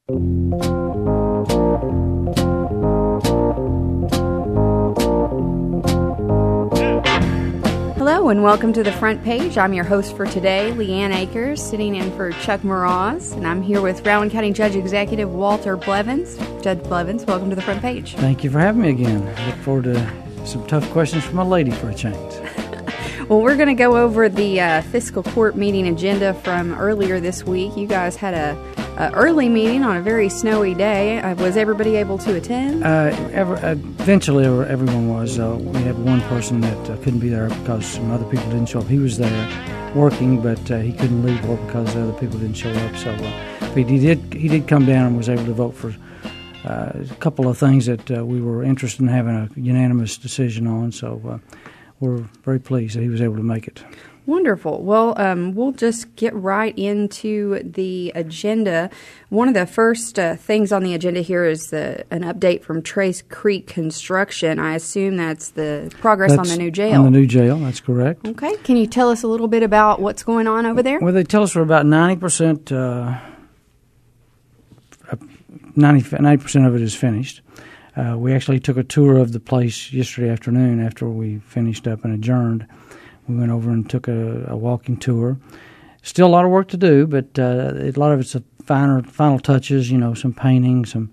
Hello and welcome to The Front Page. I'm your host for today, Leanne Akers, sitting in for Chuck Moroz, and I'm here with Rowan County Judge Executive Walter Blevins. Judge Blevins, welcome to The Front Page. Thank you for having me again. I look forward to some tough questions from a lady for a change. Well, we're going to go over the fiscal court meeting agenda from earlier this week. You guys had a early meeting on a very snowy day. Was everybody able to attend? Eventually, everyone was. We had one person that couldn't be there because some other people didn't show up. He was there working, but he couldn't leave work because the other people didn't show up. So he did come down and was able to vote for a couple of things that we were interested in having a unanimous decision on. So we're very pleased that he was able to make it. Wonderful. Well, we'll just get right into the agenda. One of the first things on the agenda here is an update from Trace Creek Construction. I assume that's the progress on the new jail. On the new jail, that's correct. Okay. Can you tell us a little bit about what's going on over there? Well, they tell us we're about 90%, 90% of it is finished. We actually took a tour of the place yesterday afternoon after we finished up and adjourned. We went over and took a walking tour. Still a lot of work to do, but a lot of it's final touches, some painting, some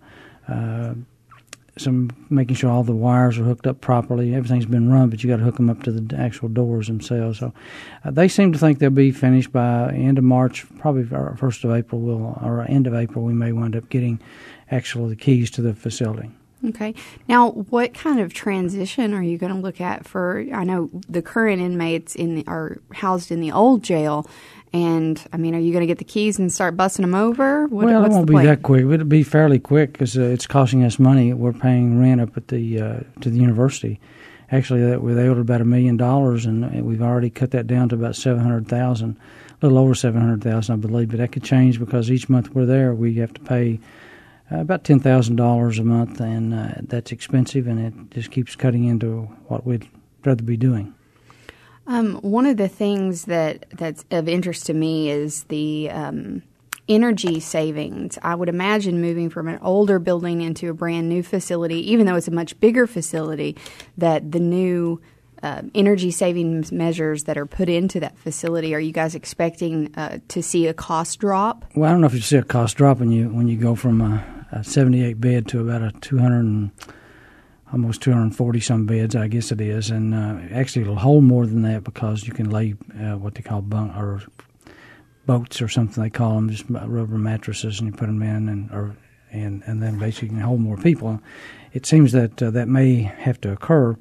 making sure all the wires are hooked up properly. Everything's been run, but you got to hook them up to the actual doors themselves. So they seem to think they'll be finished by end of March, probably 1st of April, or end of April. We may wind up getting the keys to the facility. Okay. Now, what kind of transition are you going to look at for, I know the current inmates are housed in the old jail, and, are you going to get the keys and start busting them over? It won't be that quick. It'll be fairly quick because it's costing us money. We're paying rent up at to the university. Actually, they owed about $1 million, and we've already cut that down to about $700,000, a little over $700,000, I believe. But that could change because each month we're there, we have to pay about $10,000 a month, and that's expensive, and it just keeps cutting into what we'd rather be doing. One of the things that's of interest to me is the energy savings. I would imagine moving from an older building into a brand new facility, even though it's a much bigger facility, that the new energy savings measures that are put into that facility, are you guys expecting to see a cost drop? Well, I don't know if you see a cost drop when you go from a 78 bed to about a 200 almost 240 some beds, I guess it is, and actually it'll hold more than that because you can lay what they call bunk or boats or something they call them, just rubber mattresses, and you put them in, and then basically you can hold more people. It seems that that may have to occur.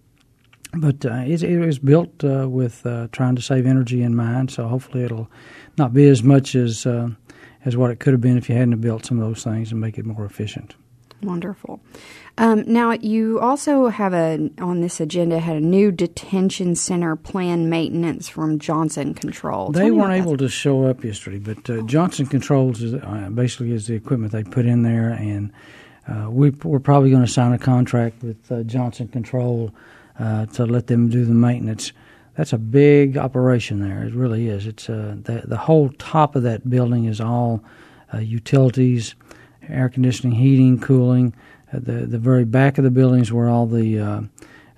But it was built with trying to save energy in mind, so hopefully it'll not be as much as what it could have been if you hadn't built some of those things and make it more efficient. Wonderful. Now, you also have on this agenda had a new detention center plan maintenance from Johnson Controls. They weren't able to show up yesterday, but Johnson Controls basically is the equipment they put in there, and we're probably going to sign a contract with Johnson Control to let them do the maintenance. That's a big operation there. It really is. It's the whole top of that building is all utilities, air conditioning, heating, cooling. The very back of the building is where all the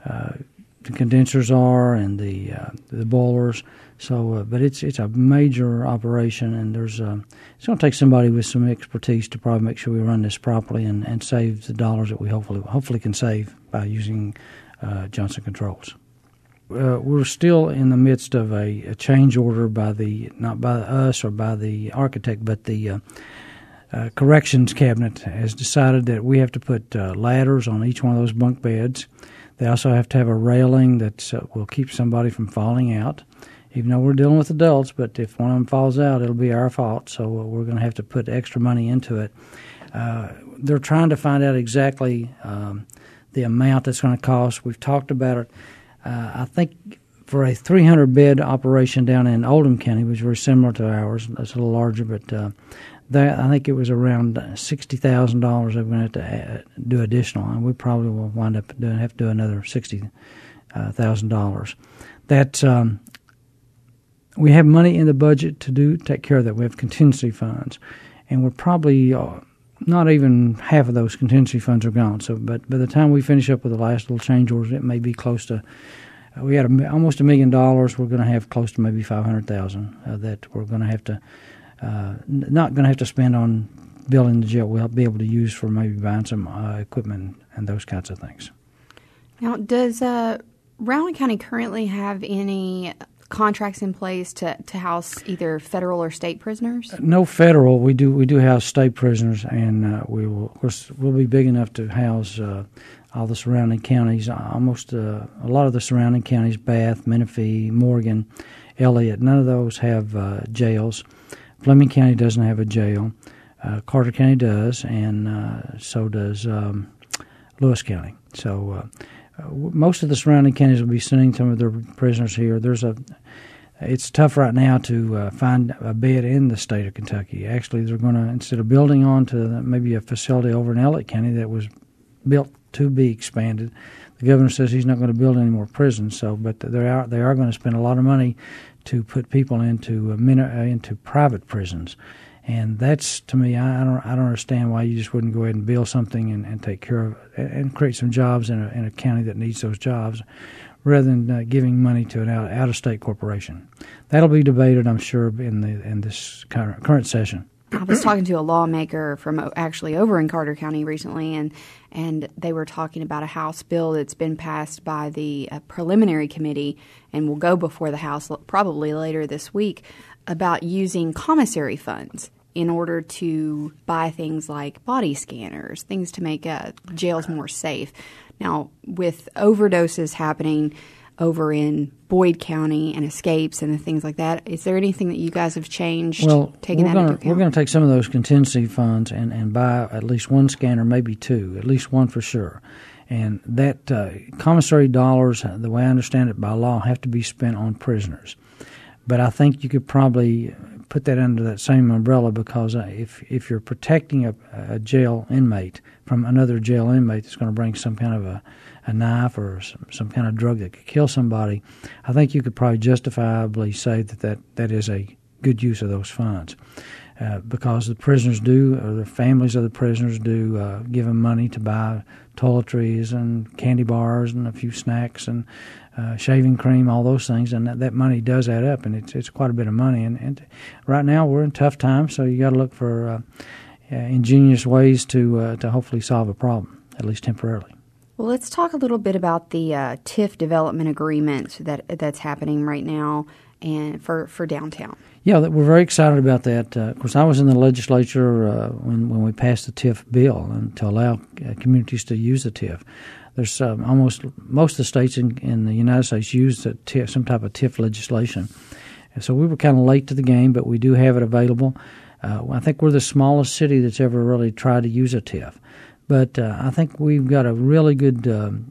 condensers are and the boilers. So, but it's a major operation, and it's going to take somebody with some expertise to probably make sure we run this properly and save the dollars that we hopefully can save by using Johnson Controls. We're still in the midst of a change order not by us or by the architect, but the corrections cabinet has decided that we have to put ladders on each one of those bunk beds. They also have to have a railing that will keep somebody from falling out, even though we're dealing with adults. But if one of them falls out, it'll be our fault, so we're going to have to put extra money into it. They're trying to find out exactly the amount that's going to cost. We've talked about it. I think for a 300-bed operation down in Oldham County, which is very similar to ours, that's a little larger, but I think it was around $60,000 that we're going to have to do additional, and we probably will wind up have to do another $60,000. That we have money in the budget to take care of that. We have contingency funds, and we're probably not even half of those contingency funds are gone. So, but by the time we finish up with the last little change orders, it may be close to. We had almost $1 million. We're going to have close to maybe $500,000 that we're going to have to not going to have to spend on building the jail. We'll be able to use for maybe buying some equipment and those kinds of things. Now, does Rowan County currently have any contracts in place to house either federal or state prisoners? No federal. We do house state prisoners, and we'll be big enough to house all the surrounding counties. Almost a lot of the surrounding counties: Bath, Menifee, Morgan, Elliott. None of those have jails. Fleming County doesn't have a jail. Carter County does, and so does Lewis County. So. Most of the surrounding counties will be sending some of their prisoners here. It's tough right now to find a bed in the state of Kentucky. Actually, they're going to, instead of building onto maybe a facility over in Elliott County that was built to be expanded, the governor says he's not going to build any more prisons. But they are going to spend a lot of money to put people into private prisons. And that's, to me, I don't understand why you just wouldn't go ahead and build something and take care of it and create some jobs in a county that needs those jobs, rather than giving money to an out-of-state corporation. That'll be debated, I'm sure, in this current session. I was talking to a lawmaker from actually over in Carter County recently, and they were talking about a House bill that's been passed by the preliminary committee and will go before the House probably later this week about using commissary funds in order to buy things like body scanners, things to make jails more safe. Now, with overdoses happening over in Boyd County and escapes and things like that, is there anything that you guys have changed, taking that into account? We're going to take some of those contingency funds and buy at least one scanner, maybe two, at least one for sure. And that commissary dollars, the way I understand it by law, have to be spent on prisoners. But I think you could probably put that under that same umbrella, because if you're protecting a jail inmate from another jail inmate that's going to bring some kind of a knife or some kind of drug that could kill somebody, I think you could probably justifiably say that is a good use of those funds. Because the prisoners do, or the families of the prisoners do, give them money to buy toiletries and candy bars and a few snacks and shaving cream, all those things, and that money does add up, and it's quite a bit of money. And right now we're in tough times, so you got to look for ingenious ways to hopefully solve a problem, at least temporarily. Well, let's talk a little bit about the TIF development agreement that's happening right now and for downtown. Yeah, we're very excited about that. Of course, I was in the legislature when we passed the TIF bill and to allow communities to use the TIF. There's most of the states in the United States use some type of TIF legislation. And so we were kind of late to the game, but we do have it available. I think we're the smallest city that's ever really tried to use a TIF. But I think we've got a really good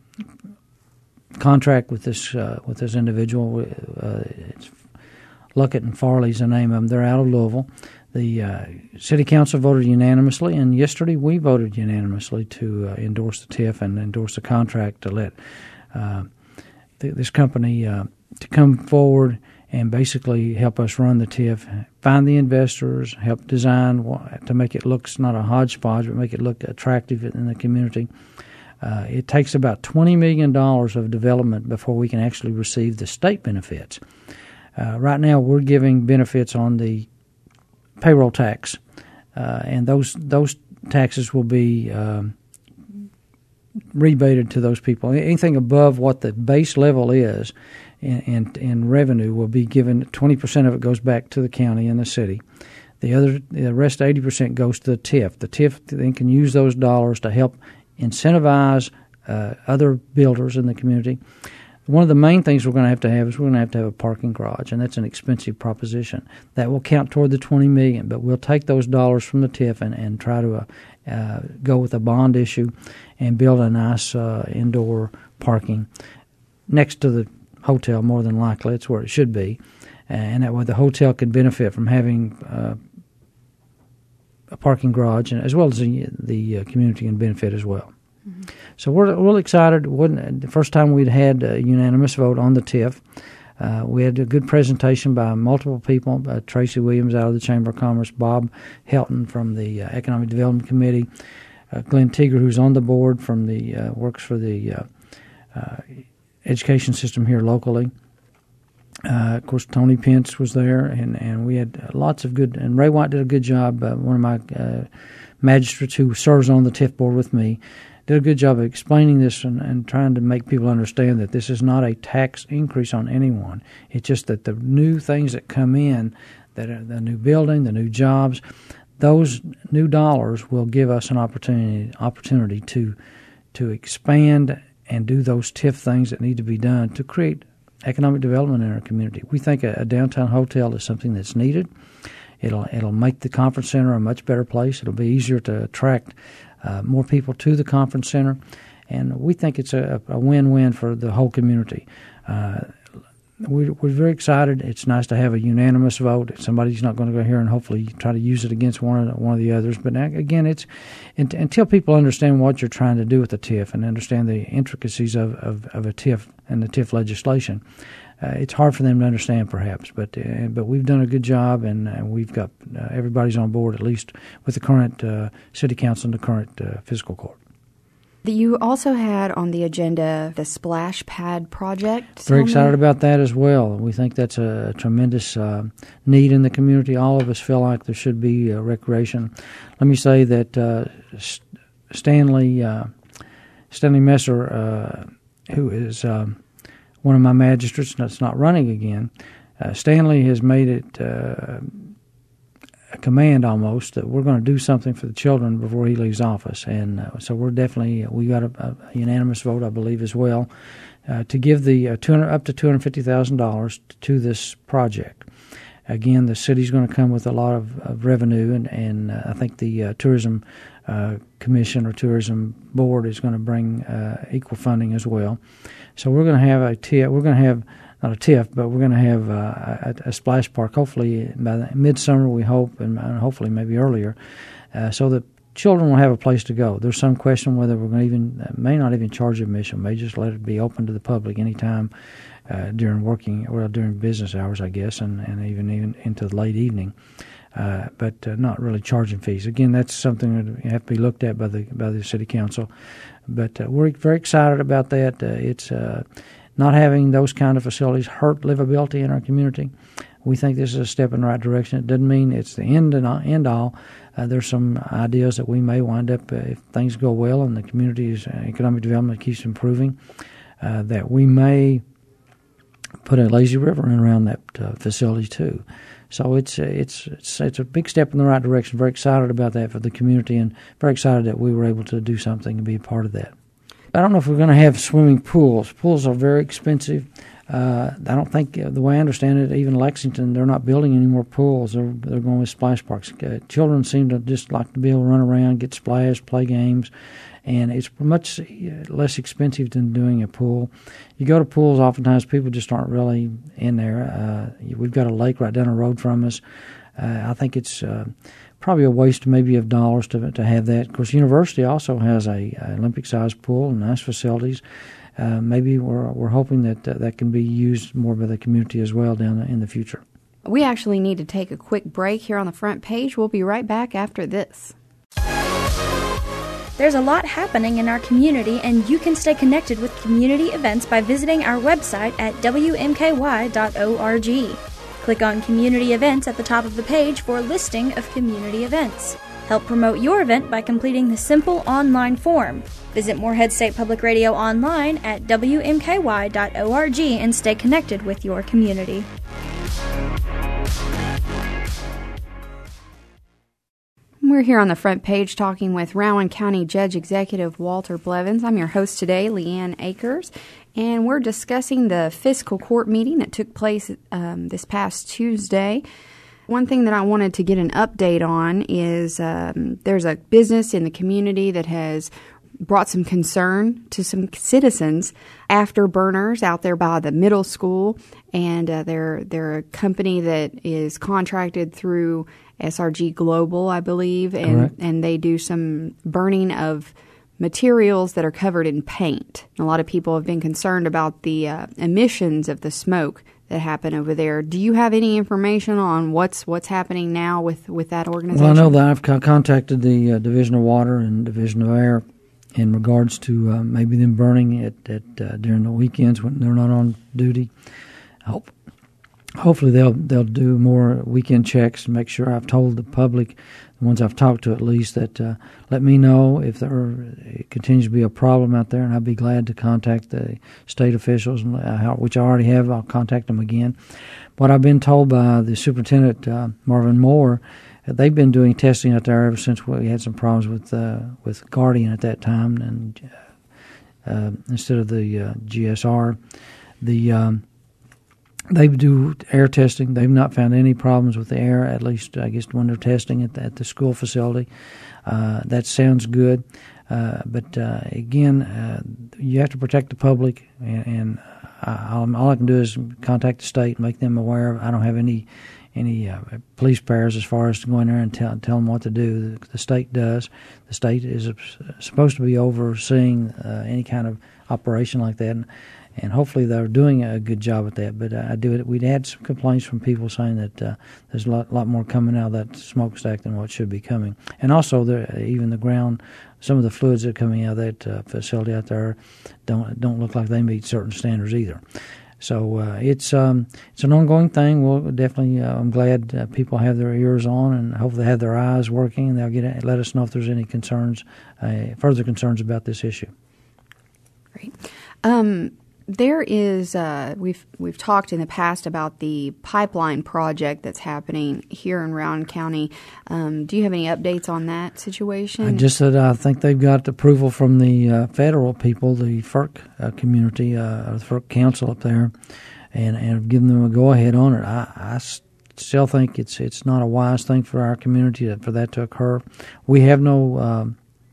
contract with this individual. It's Luckett and Farley's the name of them. They're out of Louisville. The city council voted unanimously, and yesterday we voted unanimously to endorse the TIF and endorse the contract to let this company to come forward and basically help us run the TIF, find the investors, help design to make it look not a hodgepodge, but make it look attractive in the community. It takes about $20 million of development before we can actually receive the state benefits. Right now we're giving benefits on the payroll tax, and those taxes will be rebated to those people. Anything above what the base level is in revenue will be given. 20% of it goes back to the county and the city. The rest 80% goes to the TIF. The TIF then can use those dollars to help incentivize other builders in the community. One of the main things we're going to have is we're going to have a parking garage, and that's an expensive proposition. That will count toward the $20 million, but we'll take those dollars from the TIF and try to go with a bond issue and build a nice indoor parking next to the hotel, more than likely. It's where it should be. And that way the hotel can benefit from having a parking garage, and as well as the community can benefit as well. Mm-hmm. So we're really excited. It wasn't the first time we'd had a unanimous vote on the TIF. We had a good presentation by multiple people, Tracy Williams out of the Chamber of Commerce, Bob Helton from the Economic Development Committee, Glenn Teeger, who's on the board from the works for the education system here locally. Of course, Tony Pence was there, and we had lots of good, and Ray White did a good job. One of my magistrates who serves on the TIF board with me did a good job of explaining this and trying to make people understand that this is not a tax increase on anyone. It's just that the new things that come in, that are the new building, the new jobs, those new dollars will give us an opportunity to expand and do those TIF things that need to be done to create economic development in our community. We think a downtown hotel is something that's needed. It'll make the conference center a much better place. It'll be easier to attract more people to the conference center, and we think it's a win-win for the whole community. We're very excited. It's nice to have a unanimous vote. Somebody's not going to go here and hopefully try to use it against one of the others. But again, it's until people understand what you're trying to do with the TIF and understand the intricacies of a TIF and the TIF legislation, it's hard for them to understand perhaps. But we've done a good job, and we've got everybody's on board, at least with the current city council and the current fiscal court. You also had on the agenda the Splash Pad project. Very excited about that as well. We think that's a tremendous need in the community. All of us feel like there should be recreation. Let me say that Stanley Messer, who is one of my magistrates that's not running again, Stanley has made it a command almost that we're going to do something for the children before he leaves office, and so we got a unanimous vote, I believe, as well, to give the up to $250,000 to this project. Again, the city's going to come with a lot of revenue, and I think the tourism commission or tourism board is going to bring equal funding as well. So we're going to have a TIF. We're going to have not a TIF, but we're going to have a splash park, hopefully by midsummer, we hope, and hopefully maybe earlier, so that children will have a place to go. There's some question whether we're going to may not even charge admission, may just let it be open to the public anytime during business hours, I guess, and even into the late evening, but not really charging fees. Again, that's something that have to be looked at by the city council, but we're very excited about that. It's not having those kind of facilities hurt livability in our community. We think this is a step in the right direction. It doesn't mean it's the end all. There's some ideas that we may wind up, if things go well and the community's economic development keeps improving, that we may put a lazy river in around that facility too. So it's a big step in the right direction. Very excited about that for the community, and very excited that we were able to do something and be a part of that. I don't know if we're going to have swimming pools. Pools are very expensive. I don't think, the way I understand it, even Lexington, they're not building any more pools. They're going with splash parks. Children seem to just like to be able to run around, get splashed, play games, and it's much less expensive than doing a pool. You go to pools, oftentimes people just aren't really in there. We've got a lake right down the road from us. I think it's probably a waste maybe of dollars to have that. Of course, university also has a Olympic-sized pool and nice facilities. Maybe we're hoping that can be used more by the community as well down in the future. We actually need to take a quick break here on the front page. We'll be right back after this. There's a lot happening in our community, and you can stay connected with community events by visiting our website at wmky.org. Click on Community Events at the top of the page for a listing of community events. Help promote your event by completing the simple online form. Visit Morehead State Public Radio online at wmky.org and stay connected with your community. We're here on the front page talking with Rowan County Judge Executive Walter Blevins. I'm your host today, Leanne Akers, and we're discussing the fiscal court meeting that took place this past Tuesday. One thing that I wanted to get an update on is there's a business in the community that has brought some concern to some citizens. Afterburners out there by the middle school, and they're a company that is contracted through SRG Global, I believe, and they do some burning of materials that are covered in paint. A lot of people have been concerned about the emissions of the smoke that happened over there. Do you have any information on what's happening now with that organization? Well, I know that I've contacted the Division of Water and Division of Air in regards to maybe them burning it during the weekends when they're not on duty. Hopefully they'll do more weekend checks and make sure. I've told the public, the ones I've talked to at least, that let me know if it continues to be a problem out there, and I'd be glad to contact the state officials, which I already have. I'll contact them again. What I've been told by the superintendent, Marvin Moore, they've been doing testing out there ever since we had some problems with Guardian at that time, and instead of the GSR, they do air testing. They've not found any problems with the air, at least I guess when they're testing at the school facility. That sounds good. But again, you have to protect the public, and all I can do is contact the state and make them aware. I don't have any police powers as far as to go in there and tell them what to do. The state does. The state is supposed to be overseeing any kind of operation like that, and hopefully they're doing a good job at that. But we'd had some complaints from people saying that there's a lot more coming out of that smokestack than what should be coming. And also, even the ground, some of the fluids that are coming out of that facility out there don't look like they meet certain standards either. So it's an ongoing thing. We'll definitely. I'm glad people have their ears on, and hopefully they have their eyes working, and they'll let us know if there's any further concerns about this issue. Great. There is we've talked in the past about the pipeline project that's happening here in Rowan County. Do you have any updates on that situation? Just that I think they've got approval from the federal people, the FERC community, the FERC council up there, and have given them a go-ahead on it. I still think it's not a wise thing for our community for that to occur. We have no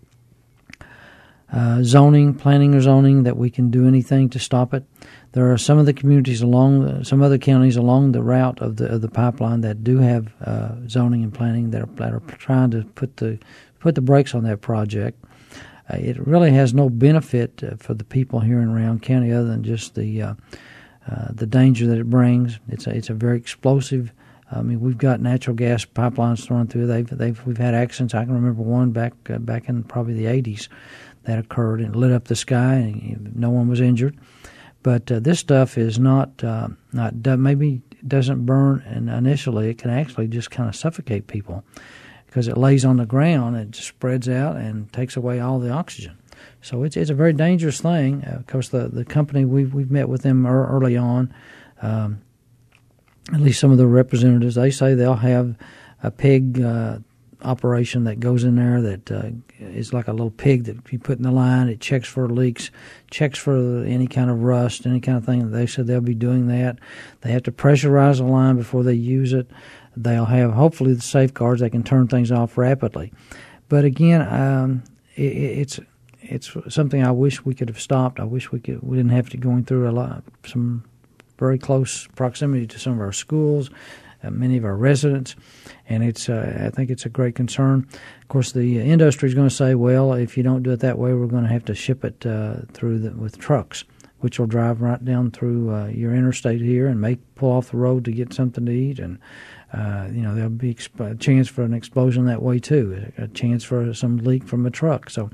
planning or zoning that we can do anything to stop it. There are some of the communities some other counties along the route of the pipeline that do have zoning and planning that are trying to put the brakes on that project. It really has no benefit for the people here in Rowan County other than just the danger that it brings. It's a very explosive. I mean, we've got natural gas pipelines thrown through. We've had accidents. I can remember one back in probably the 80s. That occurred and lit up the sky, and no one was injured. But this stuff is not maybe doesn't burn, and initially it can actually just kind of suffocate people because it lays on the ground, it just spreads out and takes away all the oxygen. So it's a very dangerous thing. Of course, the company we've met with them early on. At least some of the representatives, they say they'll have a pig operation that goes in there that is like a little pig that you put in the line. It checks for leaks, checks for any kind of rust, any kind of thing. They said they'll be doing that. They have to pressurize the line before they use it. They'll have hopefully the safeguards. They can turn things off rapidly. But again, it's something I wish we could have stopped. I wish we didn't have to going through some very close proximity to some of our schools, many of our residents, and I think it's a great concern. Of course, the industry is going to say, well, if you don't do it that way, we're going to have to ship it with trucks, which will drive right down through your interstate here and pull off the road to get something to eat, and there'll be a chance for an explosion that way too, a chance for some leak from a truck. So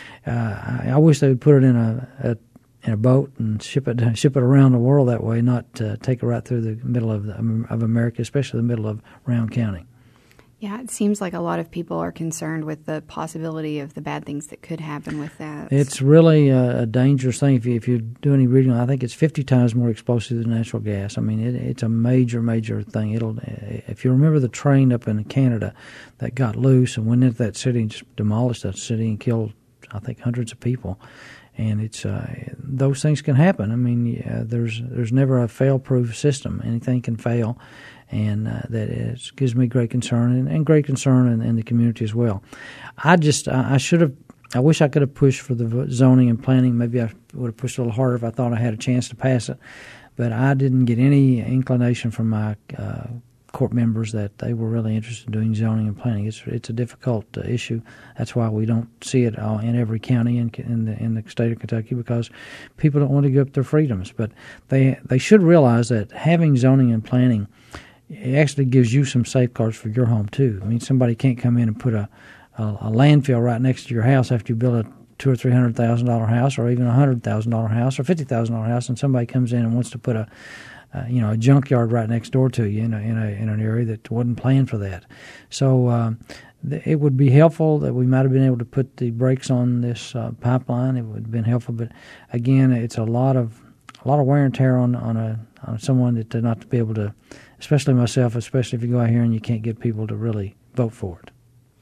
I wish they would put it in a boat and ship it around the world that way, not take it right through the middle of America, especially the middle of Rowan County. Yeah, it seems like a lot of people are concerned with the possibility of the bad things that could happen with that. It's really a dangerous thing. If you do any reading, I think it's 50 times more explosive than natural gas. I mean, it's a major, major thing. If you remember the train up in Canada that got loose and went into that city and just demolished that city and killed, I think, hundreds of people. And those things can happen. I mean, there's never a fail-proof system. Anything can fail, and that gives me great concern and great concern in the community as well. I wish I could have pushed for the zoning and planning. Maybe I would have pushed a little harder if I thought I had a chance to pass it, but I didn't get any inclination from my court members that they were really interested in doing zoning and planning. It's a difficult issue. That's why we don't see it all in every county in the state of Kentucky, because people don't want to give up their freedoms. But they should realize that having zoning and planning, it actually gives you some safeguards for your home too. I mean, somebody can't come in and put a landfill right next to your house after you build a $200,000 or $300,000 house, or even a $100,000 house or $50,000 house, and somebody comes in and wants to put a junkyard right next door to you in an area that wasn't planned for that. So it would be helpful that we might have been able to put the brakes on this pipeline. It would have been helpful, but again, it's a lot of wear and tear on someone that not to be able to, especially myself, especially if you go out here and you can't get people to really vote for it.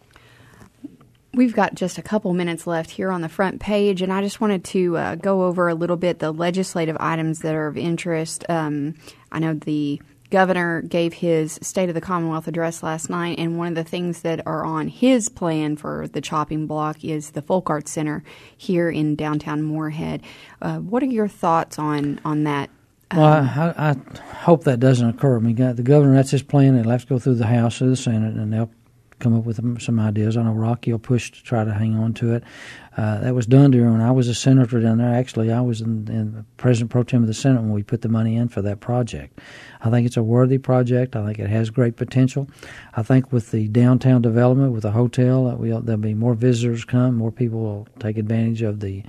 We've got just a couple minutes left here on the front page, and I just wanted to go over a little bit the legislative items that are of interest. I know the governor gave his State of the Commonwealth address last night, and one of the things that are on his plan for the chopping block is the Folk Arts Center here in downtown Moorhead. What are your thoughts on that? Well, I hope that doesn't occur. I mean, the governor, that's his plan. It'll have to go through the House or the Senate, and they'll come up with some ideas. I know Rocky will push to try to hang on to it. That was done during when I was a senator down there. Actually, I was in President Pro Tem of the Senate when we put the money in for that project. I think it's a worthy project. I think it has great potential. I think with the downtown development, with the hotel, there'll be more visitors come, more people will take advantage of the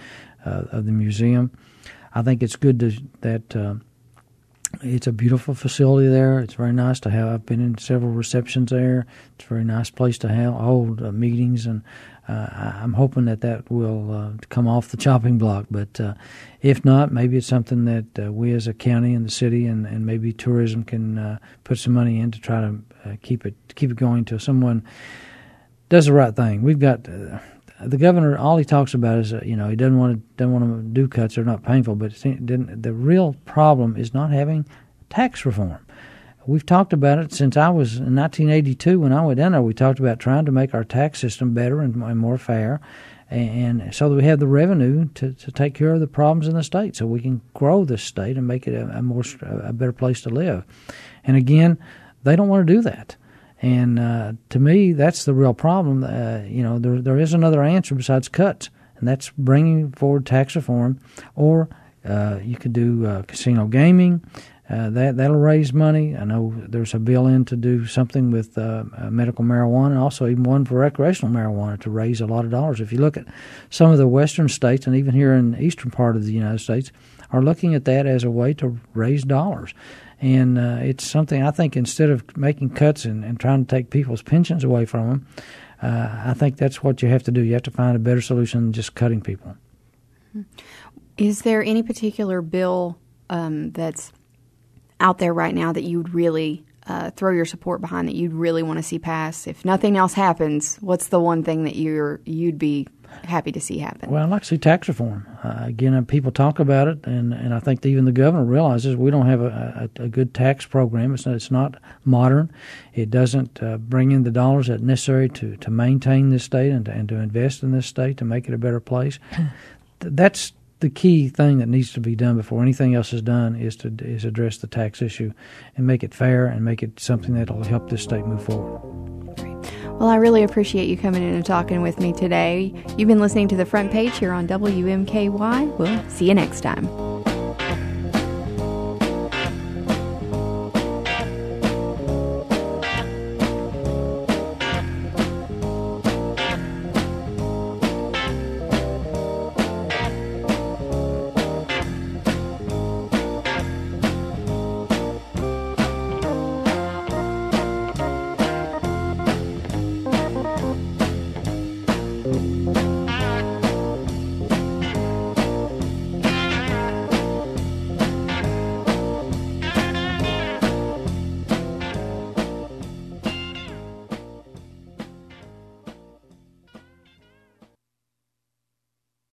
museum. I think it's good that it's a beautiful facility there. It's very nice to have. I've been in several receptions there. It's a very nice place to hold meetings, and I'm hoping that will come off the chopping block. But if not, maybe it's something that we as a county and the city and maybe tourism can put some money in to try to keep it going till someone does the right thing. We've got the governor. All he talks about is he doesn't want to do cuts. They're not painful, but the real problem is not having tax reform. We've talked about it since I was in 1982 when I went down there. We talked about trying to make our tax system better and more fair, and so that we have the revenue to take care of the problems in the state, so we can grow this state and make it a better place to live. And again, they don't want to do that. And to me, that's the real problem. There is another answer besides cuts, and that's bringing forward tax reform. Or you could do casino gaming. That'll raise money. I know there's a bill in to do something with medical marijuana, and also even one for recreational marijuana to raise a lot of dollars. If you look at some of the western states, and even here in the eastern part of the United States, are looking at that as a way to raise dollars. And it's something I think instead of making cuts and trying to take people's pensions away from them, I think that's what you have to do. You have to find a better solution than just cutting people. Is there any particular bill that's out there right now that you would really throw your support behind, that you'd really want to see pass? If nothing else happens, what's the one thing that you'd be happy to see happen? Well, I'd like to see tax reform. Again, people talk about it, and I think even the governor realizes we don't have a good tax program. It's not modern. It doesn't bring in the dollars that are necessary to maintain this state and to invest in this state to make it a better place. That's the key thing that needs to be done before anything else is done is address the tax issue and make it fair and make it something that will help this state move forward. Well, I really appreciate you coming in and talking with me today. You've been listening to The Front Page here on WMKY. We'll see you next time.